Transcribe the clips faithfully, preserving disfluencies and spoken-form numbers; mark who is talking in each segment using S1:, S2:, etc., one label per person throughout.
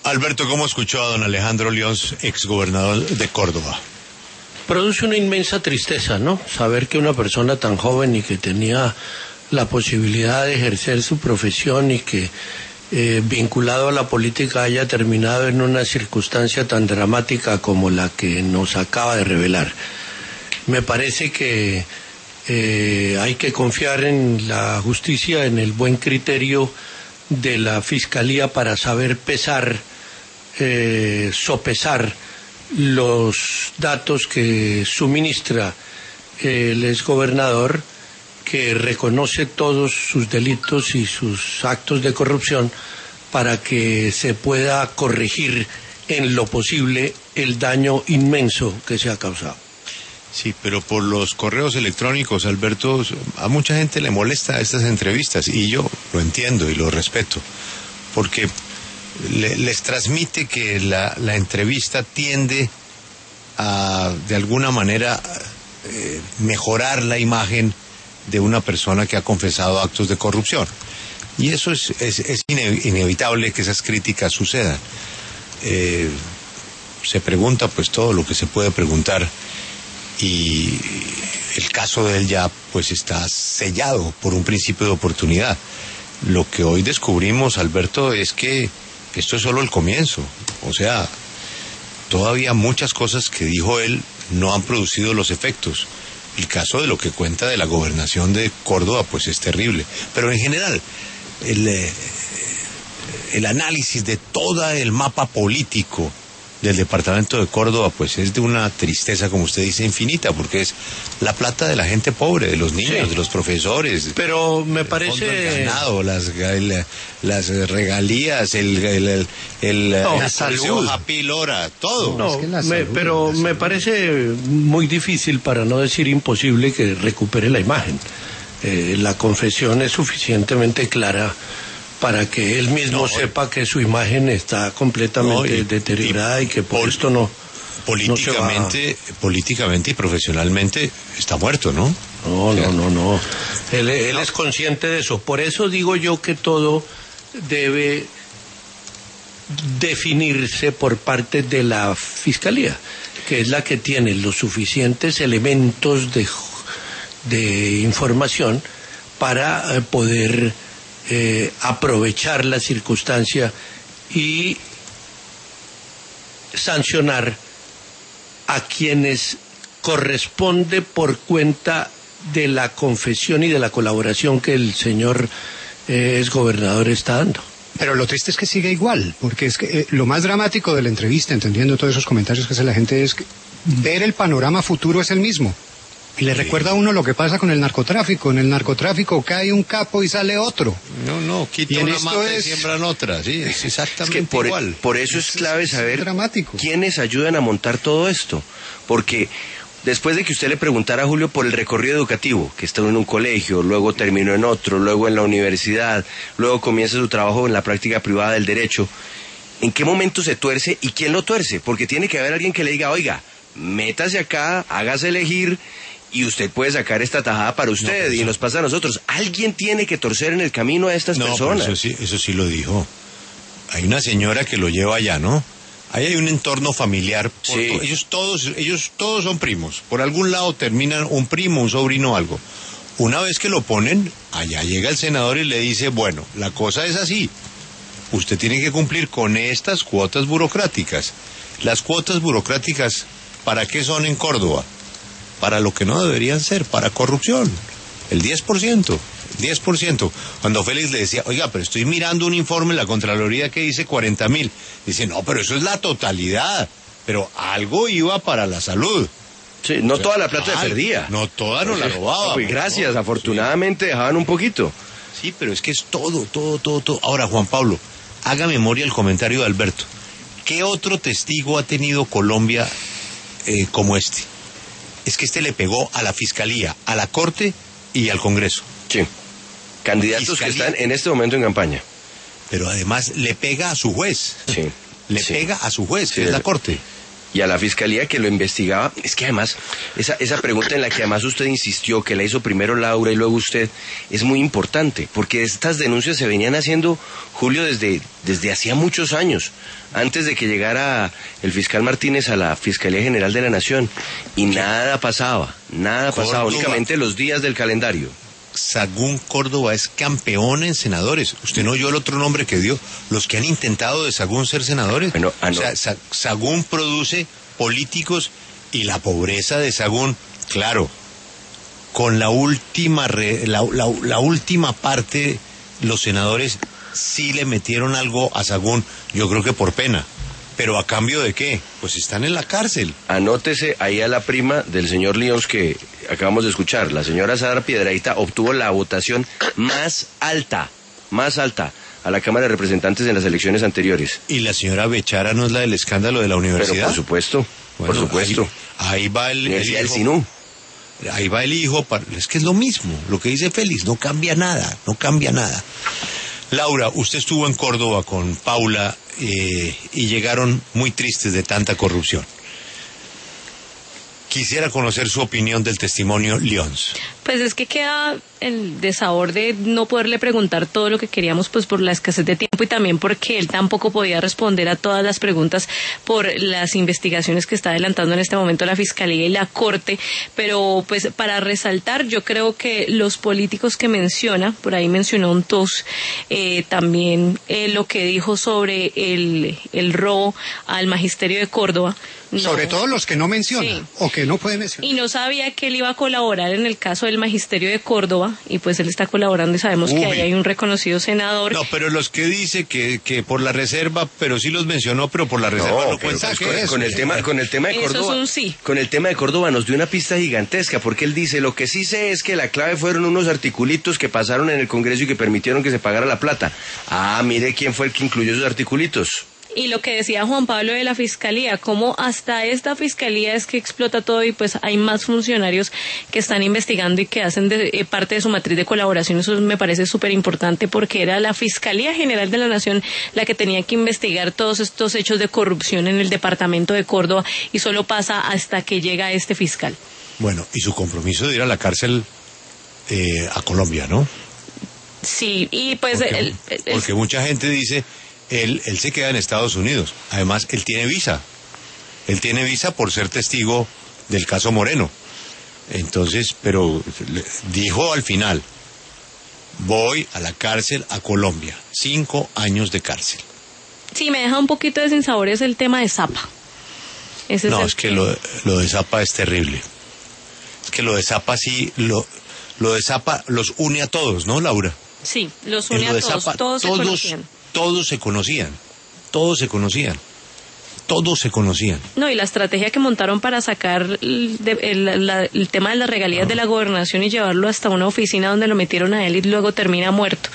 S1: Alberto, ¿cómo escuchó a don Alejandro Lions, exgobernador de Córdoba?
S2: Produce una inmensa tristeza, ¿no? Saber que una persona tan joven y que tenía la posibilidad de ejercer su profesión y que eh, vinculado a la política haya terminado en una circunstancia tan dramática como la que nos acaba de revelar. Me parece que eh, hay que confiar en la justicia, en el buen criterio de la Fiscalía para saber pesar, eh, sopesar los datos que suministra el exgobernador, que reconoce todos sus delitos y sus actos de corrupción para que se pueda corregir en lo posible el daño inmenso que se ha causado.
S1: Sí, pero por los correos electrónicos, Alberto, a mucha gente le molesta estas entrevistas y yo lo entiendo y lo respeto, porque le, les transmite que la, la entrevista tiende a, de alguna manera, eh, mejorar la imagen de una persona que ha confesado actos de corrupción. Y eso es, es, es inevitable que esas críticas sucedan. Eh, se pregunta pues todo lo que se puede preguntar y el caso de él ya pues está sellado por un principio de oportunidad. Lo que hoy descubrimos, Alberto, es que esto es solo el comienzo. O sea, todavía muchas cosas que dijo él no han producido los efectos. El caso de lo que cuenta de la gobernación de Córdoba pues es terrible, pero en general el, eh, el análisis de todo el mapa político del departamento de Córdoba pues es de una tristeza, como usted dice, infinita, porque es la plata de la gente pobre, de los niños, sí, de los profesores.
S2: Pero me parece...
S1: El ganado, las, el, las regalías, el, el, el, el
S2: no,
S1: la
S2: salud,
S1: Happy Lora, todo.
S2: No, es que me, salud, pero me parece muy difícil, para no decir imposible, que recupere la imagen. Eh, la confesión es suficientemente clara para que él mismo no, sepa que su imagen está completamente no, y, deteriorada y, y que por, por esto no
S1: políticamente
S2: no a...
S1: políticamente y profesionalmente está muerto, ¿no?
S2: No, no, no, no. Él, él es consciente de eso. Por eso digo yo que todo debe definirse por parte de la Fiscalía, que es la que tiene los suficientes elementos de, de información para poder Eh, aprovechar la circunstancia y sancionar a quienes corresponde por cuenta de la confesión y de la colaboración que el señor eh, exgobernador está dando.
S3: Pero lo triste es que sigue igual, porque es que eh, lo más dramático de la entrevista, entendiendo todos esos comentarios que hace la gente, es que ver el panorama futuro es el mismo. Y le sí. recuerda a uno lo que pasa con el narcotráfico. En el narcotráfico cae un capo y sale otro.
S1: No, no, quita una mata y siembran otra. Sí, es exactamente
S4: es que por,
S1: igual.
S4: Por eso es, es clave saber
S3: dramático.
S4: quiénes ayudan a montar todo esto. Porque después de que usted le preguntara a Julio por el recorrido educativo, que estuvo en un colegio, luego terminó en otro, luego en la universidad, luego comienza su trabajo en la práctica privada del derecho, ¿en qué momento se tuerce y quién lo tuerce? Porque tiene que haber alguien que le diga, oiga, métase acá, hágase elegir, y usted puede sacar esta tajada para usted, no, y nos pasa a nosotros. Alguien tiene que torcer en el camino a estas
S1: no,
S4: personas.
S1: Eso sí, eso sí lo dijo. Hay una señora que lo lleva allá, ¿no? Ahí hay un entorno familiar. Por
S4: sí.
S1: to ellos todos, ellos todos son primos. Por algún lado terminan un primo, un sobrino o algo. Una vez que lo ponen, allá llega el senador y le dice, bueno, la cosa es así. Usted tiene que cumplir con estas cuotas burocráticas. Las cuotas burocráticas, ¿para qué son en Córdoba? Para lo que no deberían ser, para corrupción, el diez por ciento, diez por ciento. Cuando Félix le decía, oiga, pero estoy mirando un informe en la Contraloría que dice cuarenta mil, dice, no, pero eso es la totalidad, pero algo iba para la salud.
S4: Sí, no o sea, toda la plata se perdía.
S1: No, toda no la robaban.
S4: Pues gracias, ¿no? Afortunadamente sí. Dejaban un poquito.
S1: Sí, pero es que es todo, todo, todo, todo. Ahora, Juan Pablo, haga memoria el comentario de Alberto. ¿Qué otro testigo ha tenido Colombia eh, como este? Es que este le pegó a la Fiscalía, a la Corte y al Congreso.
S4: Sí. Candidatos Fiscalía, que están en este momento en campaña.
S1: Pero además le pega a su juez.
S4: Sí.
S1: Le
S4: sí.
S1: pega a su juez,
S4: sí,
S1: que es la Corte.
S4: y a la fiscalía que lo investigaba. Es que además, esa, esa pregunta en la que además usted insistió, que la hizo primero Laura y luego usted, es muy importante, porque estas denuncias se venían haciendo, Julio, desde, desde hacía muchos años, antes de que llegara el fiscal Martínez a la Fiscalía General de la Nación, y nada pasaba, nada pasaba,
S1: Córdoba.
S4: Únicamente los días del calendario.
S1: Sagún Córdoba es campeón en senadores. Usted no oyó el otro nombre que dio. Los que han intentado de Sagún ser senadores.
S4: Bueno, ah, no.
S1: O sea, Sa- Sagún produce políticos y la pobreza de Sagún, claro, con la última re, la, la, la última parte, los senadores sí le metieron algo a Sagún, yo creo que por pena. ¿Pero a cambio de qué? Pues están en la cárcel.
S4: Anótese ahí a la prima del señor Lyons que acabamos de escuchar. La señora Sara Piedrahita obtuvo la votación más alta, más alta a la Cámara de Representantes en las elecciones anteriores.
S1: ¿Y la señora Bechara no es la del escándalo de la universidad?
S4: Pero por supuesto,
S1: Bueno,
S4: por supuesto.
S1: Ahí, ahí va el, el
S4: Universidad del
S1: hijo.
S4: Sinú.
S1: Ahí va el hijo. Para, es que es lo mismo. Lo que dice Félix, no cambia nada, no cambia nada. Laura, usted estuvo en Córdoba con Paula eh, y llegaron muy tristes de tanta corrupción. Quisiera conocer su opinión del testimonio Lyons.
S5: Pues es que queda el desabor de no poderle preguntar todo lo que queríamos, pues por la escasez de tiempo y también porque él tampoco podía responder a todas las preguntas por las investigaciones que está adelantando en este momento la Fiscalía y la Corte. Pero pues para resaltar, yo creo que los políticos que menciona, por ahí mencionó un tos, eh, también eh, lo que dijo sobre el, el robo al Magisterio de Córdoba. No.
S3: Sobre todo los que no menciona,
S5: Sí.
S3: o que no puede mencionar.
S5: Y no sabía que él iba a colaborar en el caso del Magisterio de Córdoba, y pues él está colaborando y sabemos
S1: Uy.
S5: que ahí hay un reconocido senador.
S1: No, pero los que dice que, que por la reserva, pero sí los mencionó, pero por la reserva no,
S4: No, pero
S1: cuenta
S4: pues
S1: que
S4: con,
S1: es.
S4: con el tema, con el tema de
S5: Eso es
S4: Córdoba,
S5: un sí.
S4: con el tema de Córdoba nos dio una pista gigantesca, porque él dice, lo que sí sé es que la clave fueron unos articulitos que pasaron en el Congreso y que permitieron que se pagara la plata. Ah, mire quién fue el que incluyó esos articulitos.
S5: Y lo que decía Juan Pablo de la Fiscalía, cómo hasta esta Fiscalía es que explota todo y pues hay más funcionarios que están investigando y que hacen de, eh, parte de su matriz de colaboración. Eso me parece súper importante porque era la Fiscalía General de la Nación la que tenía que investigar todos estos hechos de corrupción en el departamento de Córdoba y solo pasa hasta que llega este fiscal.
S1: Bueno, y su compromiso de ir a la cárcel eh, a Colombia, ¿no?
S5: Sí, y pues...
S1: Porque,
S5: el, el,
S1: porque mucha gente dice, él, él se queda en Estados Unidos. Además, él tiene visa. Él tiene visa por ser testigo del caso Moreno. Entonces, pero le- dijo al final, voy a la cárcel a Colombia. Cinco años de cárcel.
S5: sí, me deja un poquito de sinsabores el tema de Zapa. Ese
S1: No,
S5: el
S1: es que lo, lo de Zapa es terrible. Es que lo de Zapa sí, lo, lo de Zapa los une a todos, ¿no, Laura?
S5: Sí, los
S1: En
S5: une
S1: lo
S5: a
S1: de
S5: todos,
S1: Zapa,
S5: todos se conocían.
S1: todos se conocían, todos se conocían, todos se conocían.
S5: No, y la estrategia que montaron para sacar el, de- el- la- el tema de las regalías de la gobernación y llevarlo hasta una oficina donde lo metieron a él y luego termina muerto.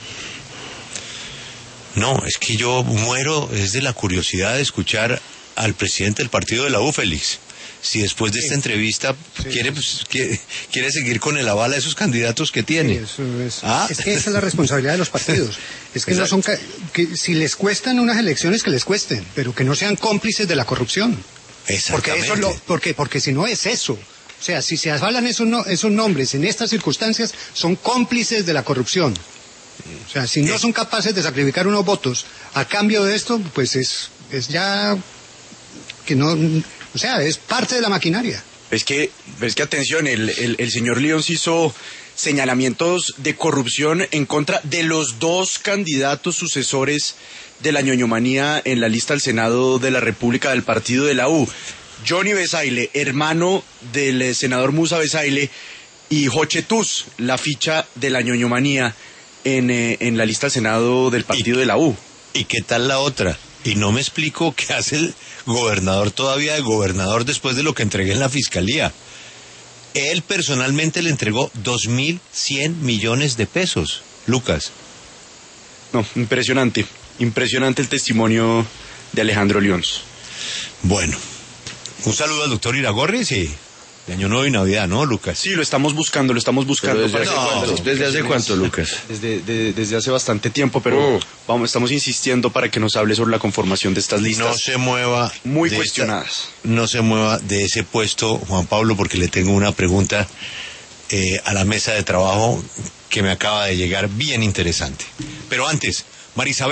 S1: No, es que yo muero, es de la curiosidad de escuchar al presidente del partido de la U, Félix. Si después de esta entrevista
S3: Sí.
S1: quiere, pues, quiere, quiere seguir con el aval a esos candidatos que tiene.
S3: Sí, eso es,
S1: Ah.
S3: es que esa es la responsabilidad de los partidos. Es que no
S1: Exacto.
S3: son ca- que si les cuestan unas elecciones que les cuesten, pero que no sean cómplices de la corrupción. Porque
S1: Exactamente.
S3: eso lo, porque porque si no es eso. O sea, si se avalan esos no, esos nombres en estas circunstancias, son cómplices de la corrupción. O sea, si no
S1: Eh.
S3: son capaces de sacrificar unos votos a cambio de esto, pues es es ya que no, o sea, es parte de la maquinaria.
S6: Es que, es que atención, el, el, el señor Lyons hizo señalamientos de corrupción en contra de los dos candidatos sucesores de la ñoñomanía en la lista al Senado de la República del partido de la U. Johnny Besaile, hermano del eh, senador Musa Besaile, y Joche Tuz, la ficha de la ñoñomanía en, eh, en la lista al Senado del partido
S1: Y-
S6: de la U.
S1: ¿Y qué tal la otra? Y no me explico qué hace el gobernador todavía de gobernador después de lo que entregué en la fiscalía. Él personalmente le entregó dos mil cien millones de pesos, Lucas.
S6: No, impresionante, impresionante el testimonio de Alejandro Lyons.
S1: Bueno, un saludo al doctor Iragorri, sí. De Año Nuevo y Navidad, ¿no, Lucas?
S6: Sí, lo estamos buscando, lo estamos buscando.
S4: ¿Desde,
S6: para
S4: hace,
S6: que-
S4: cuánto? ¿Desde hace cuánto, Lucas?
S6: Desde, de- desde hace bastante tiempo, pero
S4: Mm.
S6: vamos, estamos insistiendo para que nos hable sobre la conformación de estas listas.
S1: No se mueva.
S6: Muy
S1: de
S6: cuestionadas.
S1: esta- no se mueva de ese puesto, Juan Pablo, porque le tengo una pregunta eh, a la mesa de trabajo que me acaba de llegar bien interesante. Pero antes, Marisabel.